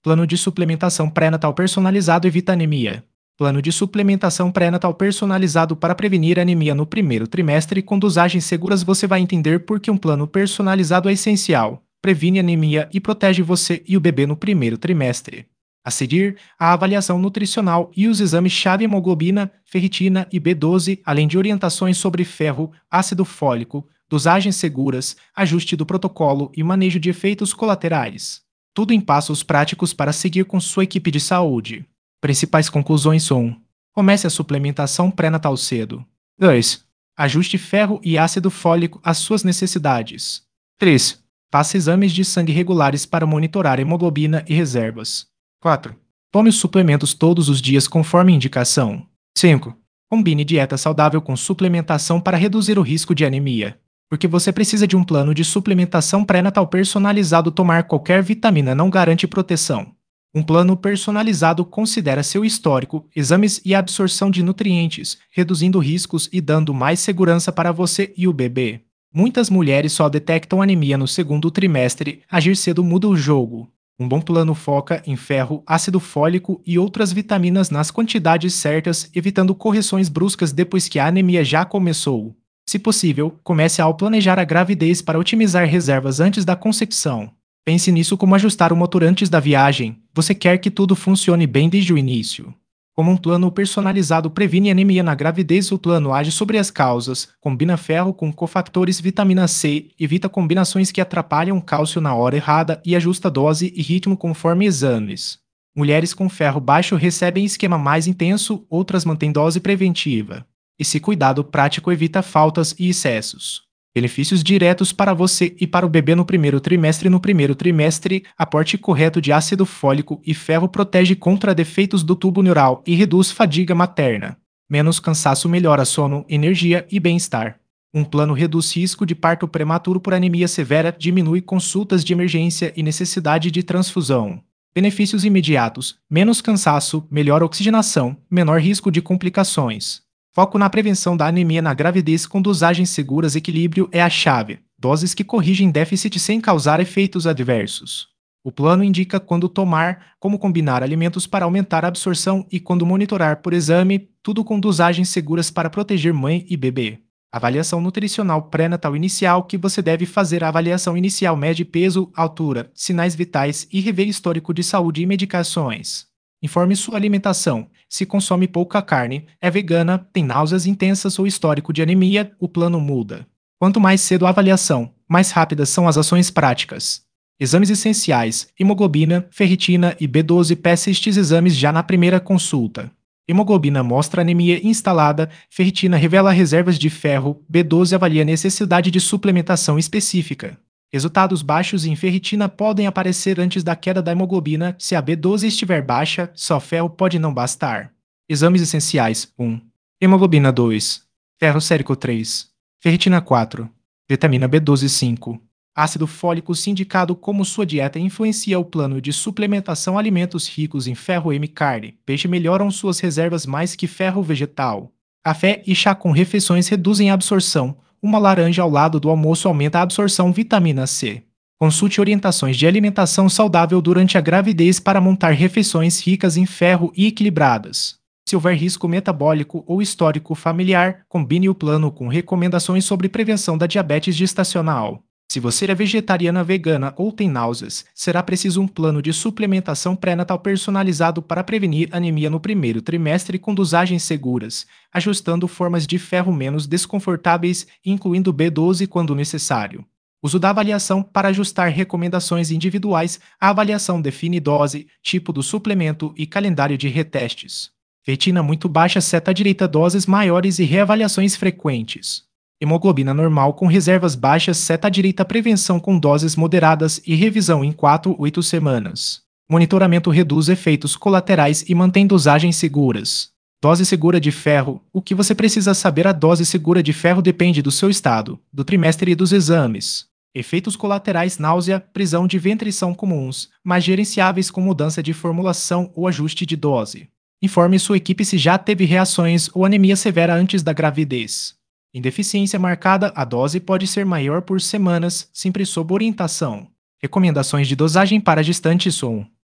Plano de suplementação pré-natal personalizado evita anemia. Plano de suplementação pré-natal personalizado para prevenir anemia no primeiro trimestre com dosagens seguras. Você vai entender por que um plano personalizado é essencial. Previne anemia e protege você e o bebê no primeiro trimestre. A seguir, a avaliação nutricional e os exames-chave hemoglobina, ferritina e B12, além de orientações sobre ferro, ácido fólico, dosagens seguras, ajuste do protocolo e manejo de efeitos colaterais. Tudo em passos práticos para seguir com sua equipe de saúde. Principais conclusões são: comece a suplementação pré-natal cedo. 2. Ajuste ferro e ácido fólico às suas necessidades. 3. Faça exames de sangue regulares para monitorar hemoglobina e reservas. 4. Tome os suplementos todos os dias conforme indicação. 5. Combine dieta saudável com suplementação para reduzir o risco de anemia. Porque você precisa de um plano de suplementação pré-natal personalizado. Tomar qualquer vitamina não garante proteção. Um plano personalizado considera seu histórico, exames e absorção de nutrientes, reduzindo riscos e dando mais segurança para você e o bebê. Muitas mulheres só detectam anemia no segundo trimestre. Agir cedo muda o jogo. Um bom plano foca em ferro, ácido fólico e outras vitaminas nas quantidades certas, evitando correções bruscas depois que a anemia já começou. Se possível, comece ao planejar a gravidez para otimizar reservas antes da concepção. Pense nisso como ajustar o motor antes da viagem. Você quer que tudo funcione bem desde o início. Como um plano personalizado previne anemia na gravidez, o plano age sobre as causas, combina ferro com cofactores vitamina C, evita combinações que atrapalham o cálcio na hora errada e ajusta dose e ritmo conforme exames. Mulheres com ferro baixo recebem esquema mais intenso, outras mantêm dose preventiva. Esse cuidado prático evita faltas e excessos. Benefícios diretos para você e para o bebê no primeiro trimestre. No primeiro trimestre, aporte correto de ácido fólico e ferro protege contra defeitos do tubo neural e reduz fadiga materna. Menos cansaço melhora sono, energia e bem-estar. Um plano reduz risco de parto prematuro por anemia severa, diminui consultas de emergência e necessidade de transfusão. Benefícios imediatos: menos cansaço, melhor oxigenação, menor risco de complicações. Foco na prevenção da anemia na gravidez com dosagens seguras. Equilíbrio é a chave. Doses que corrigem déficit sem causar efeitos adversos. O plano indica quando tomar, como combinar alimentos para aumentar a absorção e quando monitorar por exame, tudo com dosagens seguras para proteger mãe e bebê. Avaliação nutricional pré-natal inicial. Que você deve fazer: a avaliação inicial mede peso, altura, sinais vitais e rever histórico de saúde e medicações. Informe sua alimentação. Se consome pouca carne, é vegana, tem náuseas intensas ou histórico de anemia, o plano muda. Quanto mais cedo a avaliação, mais rápidas são as ações práticas. Exames essenciais: hemoglobina, ferritina e B12. Peça estes exames já na primeira consulta. Hemoglobina mostra anemia instalada, ferritina revela reservas de ferro, B12 avalia necessidade de suplementação específica. Resultados baixos em ferritina podem aparecer antes da queda da hemoglobina. Se a B12 estiver baixa, só ferro pode não bastar. Exames essenciais: 1. Hemoglobina 2. Ferro sérico 3. Ferritina 4. Vitamina B12 5. Ácido fólico. Se indicado como sua dieta influencia o plano de suplementação. Alimentos ricos em ferro e carne, peixe melhoram suas reservas mais que ferro vegetal. Café e chá com refeições reduzem a absorção. Uma laranja ao lado do almoço aumenta a absorção. Vitamina C. Consulte orientações de alimentação saudável durante a gravidez para montar refeições ricas em ferro e equilibradas. Se houver risco metabólico ou histórico familiar, combine o plano com recomendações sobre prevenção da diabetes gestacional. Se você é vegetariana, vegana ou tem náuseas, será preciso um plano de suplementação pré-natal personalizado para prevenir anemia no primeiro trimestre com dosagens seguras, ajustando formas de ferro menos desconfortáveis, incluindo B12 quando necessário. Uso da avaliação para ajustar recomendações individuais. A avaliação define dose, tipo do suplemento e calendário de retestes. Ferritina muito baixa, seta direita, doses maiores e reavaliações frequentes. Hemoglobina normal com reservas baixas, seta direita, prevenção com doses moderadas e revisão em 4-8 semanas. Monitoramento reduz efeitos colaterais e mantém dosagens seguras. Dose segura de ferro. O que você precisa saber: a dose segura de ferro depende do seu estado, do trimestre e dos exames. Efeitos colaterais: náusea, prisão de ventre são comuns, mas gerenciáveis com mudança de formulação ou ajuste de dose. Informe sua equipe se já teve reações ou anemia severa antes da gravidez. Em deficiência marcada, a dose pode ser maior por semanas, sempre sob orientação. Recomendações de dosagem para gestantes são: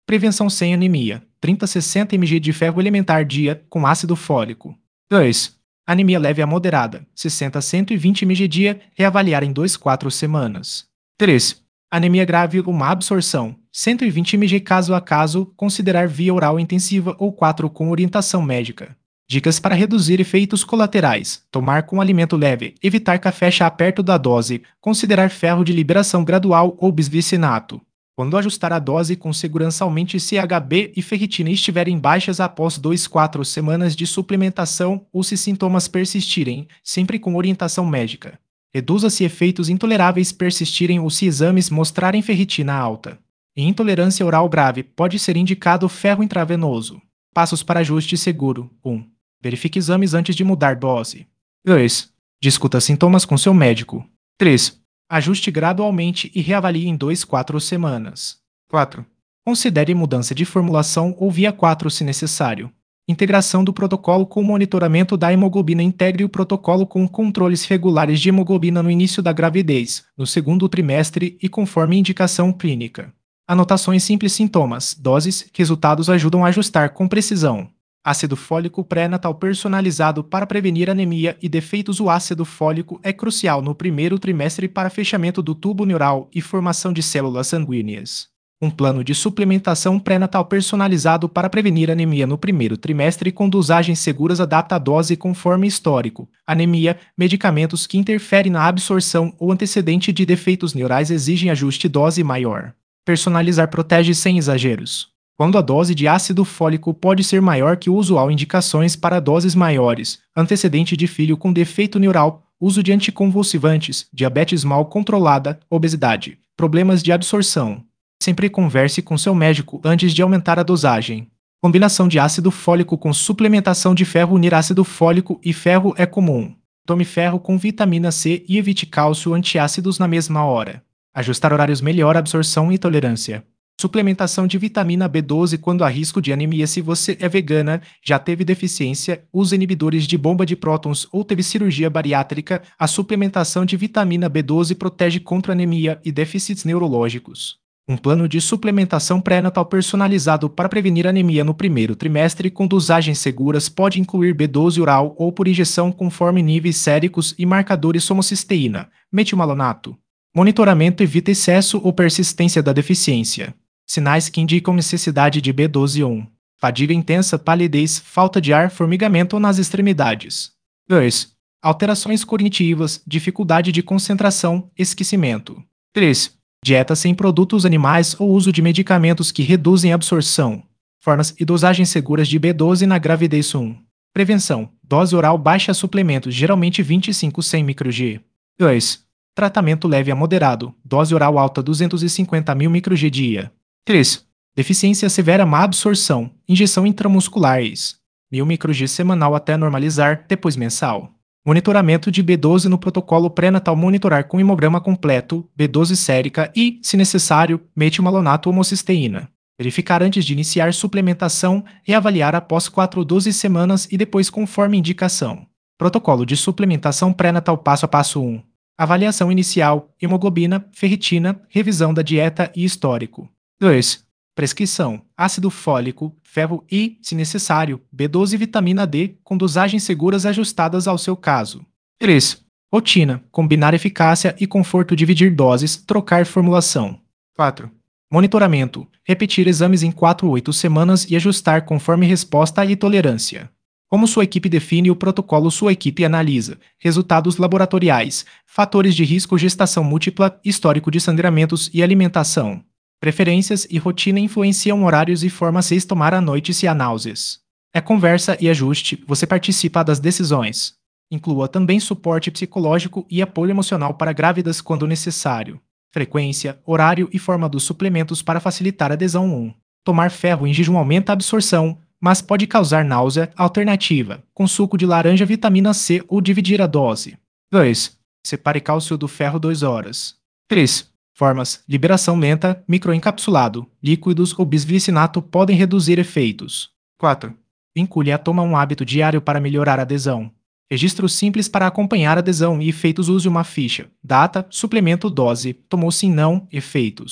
Prevenção sem anemia. 30 a 60 mg de ferro elementar dia com ácido fólico. 2. Anemia leve a moderada. 60 a 120 mg dia, reavaliar em 2-4 semanas. 3. Anemia grave, uma absorção. 120 mg caso a caso, considerar via oral intensiva ou 4 com orientação médica. Dicas para reduzir efeitos colaterais. Tomar com alimento leve, evitar café chá perto da dose, considerar ferro de liberação gradual ou bisglicinato. Quando ajustar a dose com segurança, aumente se HB e ferritina estiverem baixas após 2-4 semanas de suplementação ou se sintomas persistirem, sempre com orientação médica. Reduza se efeitos intoleráveis persistirem ou se exames mostrarem ferritina alta. Em intolerância oral grave, pode ser indicado ferro intravenoso. Passos para ajuste seguro. 1. Verifique exames antes de mudar dose. 2. Discuta sintomas com seu médico. 3. Ajuste gradualmente e reavalie em 2-4 semanas. 4. Considere mudança de formulação ou via 4 se necessário. Integração do protocolo com o monitoramento da hemoglobina. Integre o protocolo com controles regulares de hemoglobina no início da gravidez, no segundo trimestre e conforme indicação clínica. Anotações simples: sintomas, doses, resultados ajudam a ajustar com precisão. Ácido fólico pré-natal personalizado para prevenir anemia e defeitos. O ácido fólico é crucial no primeiro trimestre para fechamento do tubo neural e formação de células sanguíneas. Um plano de suplementação pré-natal personalizado para prevenir anemia no primeiro trimestre com dosagens seguras adapta a dose conforme histórico. Anemia, medicamentos que interferem na absorção ou antecedente de defeitos neurais exigem ajuste dose maior. Personalizar protege sem exageros. Quando a dose de ácido fólico pode ser maior que o usual, indicações para doses maiores, antecedente de filho com defeito neural, uso de anticonvulsivantes, diabetes mal controlada, obesidade, problemas de absorção. Sempre converse com seu médico antes de aumentar a dosagem. Combinação de ácido fólico com suplementação de ferro. Unir ácido fólico e ferro é comum. Tome ferro com vitamina C e evite cálcio antiácidos na mesma hora. Ajustar horários melhora a absorção e tolerância. Suplementação de vitamina B12 quando há risco de anemia. Se você é vegana, já teve deficiência, usa inibidores de bomba de prótons ou teve cirurgia bariátrica, a suplementação de vitamina B12 protege contra anemia e déficits neurológicos. Um plano de suplementação pré-natal personalizado para prevenir anemia no primeiro trimestre com dosagens seguras pode incluir B12 oral ou por injeção conforme níveis séricos e marcadores homocisteína, metilmalonato. Monitoramento evita excesso ou persistência da deficiência. Sinais que indicam necessidade de B12: 1. Fadiga intensa, palidez, falta de ar, formigamento nas extremidades. 2. Alterações cognitivas, dificuldade de concentração, esquecimento. 3. Dieta sem produtos animais ou uso de medicamentos que reduzem a absorção. Formas e dosagens seguras de B12 na gravidez. 1. Prevenção: dose oral baixa, suplementos, geralmente 25-100 microg. 2. Tratamento leve a moderado, dose oral alta 250.000 microg dia. 3. Deficiência severa, má absorção, injeção intramuscular 1000 microg semanal até normalizar, depois mensal. Monitoramento de B12 no protocolo pré-natal. Monitorar com hemograma completo, B12 sérica e, se necessário, metilmalonato ou homocisteína. Verificar antes de iniciar suplementação, reavaliar após 4-12 semanas e depois conforme indicação. Protocolo de suplementação pré-natal. Passo a passo. 1. Avaliação inicial, hemoglobina, ferritina, revisão da dieta e histórico. 2. Prescrição: ácido fólico, ferro e, se necessário, B12 e vitamina D, com dosagens seguras ajustadas ao seu caso. 3. Rotina: combinar eficácia e conforto, dividir doses, trocar formulação. 4. Monitoramento: repetir exames em 4-8 semanas e ajustar conforme resposta e tolerância. Como sua equipe define o protocolo? Sua equipe analisa resultados laboratoriais, fatores de risco, gestação múltipla, histórico de sangramentos e alimentação. Preferências e rotina influenciam horários e forma 6. Tomar à noite se há náuseas. É conversa e ajuste, você participa das decisões. Inclua também suporte psicológico e apoio emocional para grávidas quando necessário. Frequência, horário e forma dos suplementos para facilitar a adesão. 1. Tomar ferro em jejum aumenta a absorção, mas pode causar náusea. Alternativa: com suco de laranja, vitamina C ou dividir a dose. 2. Separe cálcio do ferro 2 horas. 3. Formas: liberação lenta, microencapsulado, líquidos ou bisglicinato podem reduzir efeitos. 4. Vincule a toma um hábito diário para melhorar a adesão. Registro simples para acompanhar a adesão e efeitos. Use uma ficha. Data, suplemento, dose, tomou sim, não, efeitos.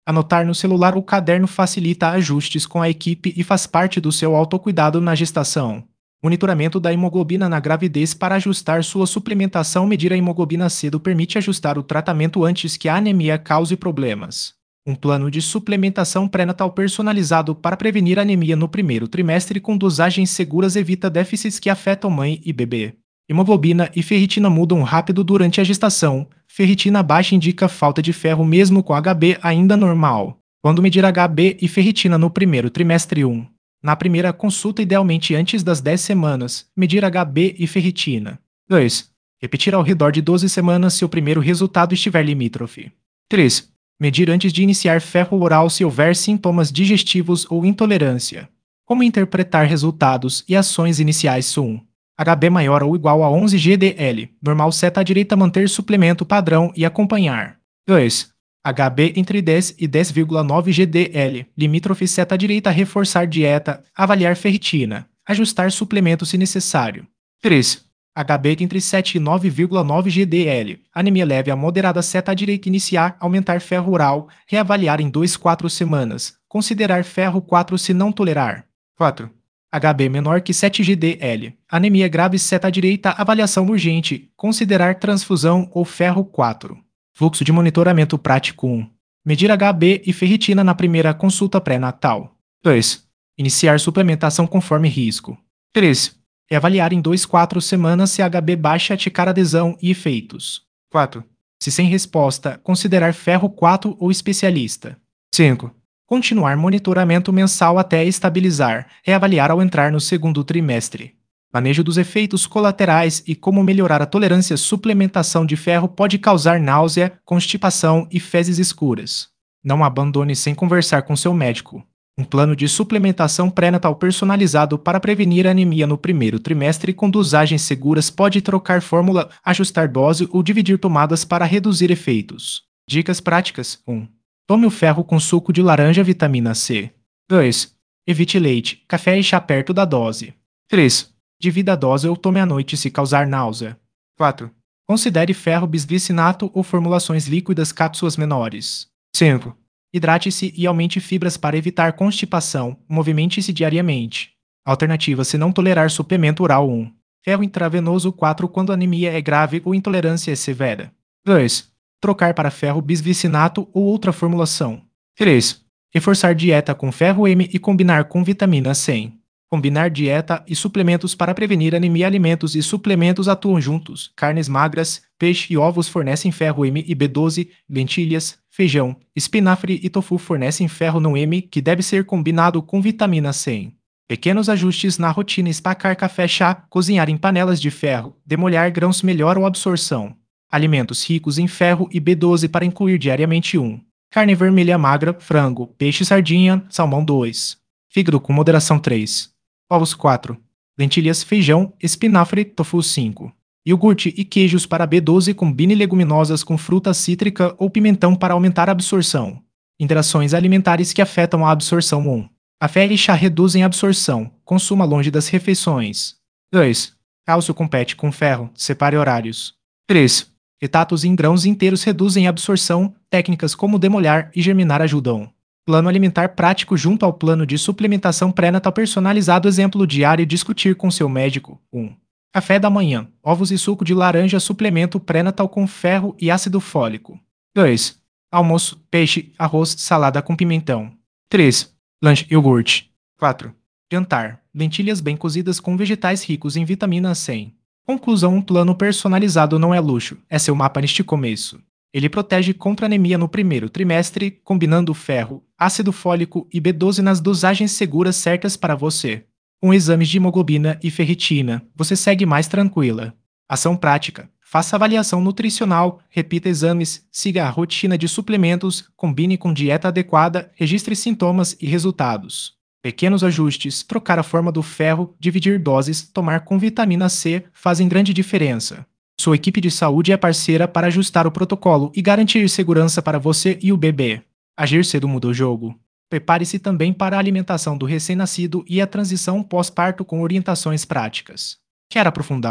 Anotar no celular ou caderno facilita ajustes com a equipe e faz parte do seu autocuidado na gestação. Monitoramento da hemoglobina na gravidez para ajustar sua suplementação. Medir a hemoglobina cedo permite ajustar o tratamento antes que a anemia cause problemas. Um plano de suplementação pré-natal personalizado para prevenir anemia no primeiro trimestre com dosagens seguras evita déficits que afetam mãe e bebê. Hemoglobina e ferritina mudam rápido durante a gestação. Ferritina baixa indica falta de ferro mesmo com HB ainda normal. Quando medir HB e ferritina no primeiro trimestre 1. Na primeira consulta, idealmente antes das 10 semanas, medir HB e ferritina. 2. Repetir ao redor de 12 semanas se o primeiro resultado estiver limítrofe. 3. Medir antes de iniciar ferro oral se houver sintomas digestivos ou intolerância. Como interpretar resultados e ações iniciais 1. HB maior ou igual a 11 GDL. Normal seta à direita manter suplemento padrão e acompanhar. 2. HB entre 10 e 10,9 GDL. Limítrofe seta à direita reforçar dieta, avaliar ferritina, ajustar suplemento se necessário. 3. HB entre 7 e 9,9 GDL. Anemia leve a moderada seta à direita iniciar, aumentar ferro oral, reavaliar em 2-4 semanas. Considerar ferro 4 se não tolerar. 4. HB menor que 7 GDL. Anemia grave seta à direita, avaliação urgente, considerar transfusão ou ferro 4. Fluxo de monitoramento prático 1. Medir HB e ferritina na primeira consulta pré-natal. 2. Iniciar suplementação conforme risco. 3. Reavaliar em 2-4 semanas se HB baixa, checar adesão e efeitos. 4. Se sem resposta, considerar ferro 4 ou especialista. 5. Continuar monitoramento mensal até estabilizar, reavaliar ao entrar no segundo trimestre. Manejo dos efeitos colaterais e como melhorar a tolerância. Suplementação de ferro pode causar náusea, constipação e fezes escuras. Não abandone sem conversar com seu médico. Um plano de suplementação pré-natal personalizado para prevenir anemia no primeiro trimestre com dosagens seguras pode trocar fórmula, ajustar dose ou dividir tomadas para reduzir efeitos. Dicas práticas 1. Tome o ferro com suco de laranja, vitamina C. 2. Evite leite, café e chá perto da dose. 3. Divida a dose ou tome à noite se causar náusea. 4. Considere ferro bisglicinato ou formulações líquidas cápsulas menores. 5. Hidrate-se e aumente fibras para evitar constipação. Movimente-se diariamente. Alternativa se não tolerar suplemento oral 1. Ferro intravenoso 4 quando a anemia é grave ou intolerância é severa. 2. Trocar para ferro bisglicinato ou outra formulação. 3. Reforçar dieta com ferro M e combinar com vitamina C. Combinar dieta e suplementos para prevenir anemia. Alimentos e suplementos atuam juntos. Carnes magras, peixe e ovos fornecem ferro M e B12, lentilhas, feijão, espinafre e tofu fornecem ferro não M, que deve ser combinado com vitamina C. Pequenos ajustes na rotina: espacar café, chá, cozinhar em panelas de ferro, demolhar grãos melhoram a absorção. Alimentos ricos em ferro e B12 para incluir diariamente 1. Carne vermelha magra, frango, peixe, sardinha, salmão 2. Fígado com moderação 3. Ovos 4. Lentilhas, feijão, espinafre, tofu 5. Iogurte e queijos para B12. Combine leguminosas com fruta cítrica ou pimentão para aumentar a absorção. Interações alimentares que afetam a absorção 1. Café e chá reduzem a absorção. Consuma longe das refeições. 2. Cálcio compete com ferro. Separe horários. 3. Fitatos em grãos inteiros reduzem a absorção. Técnicas como demolhar e germinar ajudam. Plano alimentar prático junto ao plano de suplementação pré-natal personalizado. Exemplo diário: discutir com seu médico. 1. Café da manhã. Ovos e suco de laranja. Suplemento pré-natal com ferro e ácido fólico. 2. Almoço: peixe, arroz, salada com pimentão. 3. Lanche: iogurte. 4. Jantar: lentilhas bem cozidas com vegetais ricos em vitamina C. Conclusão: um plano personalizado não é luxo, é seu mapa neste começo. Ele protege contra anemia no primeiro trimestre, combinando ferro, ácido fólico e B12 nas dosagens seguras certas para você. Com exames de hemoglobina e ferritina, você segue mais tranquila. Ação prática: faça avaliação nutricional, repita exames, siga a rotina de suplementos, combine com dieta adequada, registre sintomas e resultados. Pequenos ajustes, trocar a forma do ferro, dividir doses, tomar com vitamina C fazem grande diferença. Sua equipe de saúde é parceira para ajustar o protocolo e garantir segurança para você e o bebê. Agir cedo muda o jogo. Prepare-se também para a alimentação do recém-nascido e a transição pós-parto com orientações práticas. Quer aprofundar?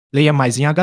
Leia mais em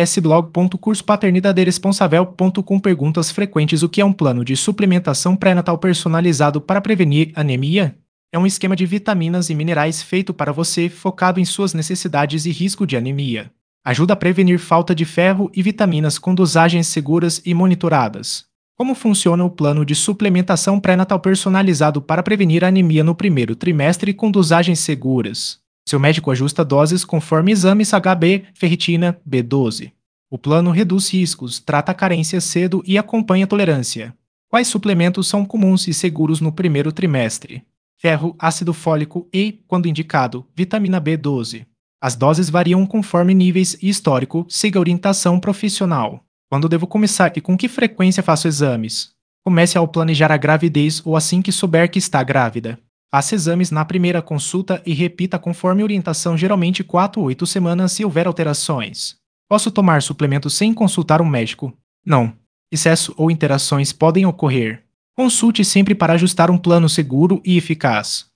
https://blog.cursopaternidaderesponsável.com. Perguntas frequentes: o que é um plano de suplementação pré-natal personalizado para prevenir anemia? É um esquema de vitaminas e minerais feito para você, focado em suas necessidades e risco de anemia. Ajuda a prevenir falta de ferro e vitaminas com dosagens seguras e monitoradas. Como funciona o plano de suplementação pré-natal personalizado para prevenir anemia no primeiro trimestre com dosagens seguras? Seu médico ajusta doses conforme exames HB, ferritina, B12. O plano reduz riscos, trata a carência cedo e acompanha a tolerância. Quais suplementos são comuns e seguros no primeiro trimestre? Ferro, ácido fólico e, quando indicado, vitamina B12. As doses variam conforme níveis e histórico, siga a orientação profissional. Quando devo começar e com que frequência faço exames? Comece ao planejar a gravidez ou assim que souber que está grávida. Faça exames na primeira consulta e repita conforme orientação, geralmente 4 ou 8 semanas se houver alterações. Posso tomar suplementos sem consultar um médico? Não. Excesso ou interações podem ocorrer. Consulte sempre para ajustar um plano seguro e eficaz.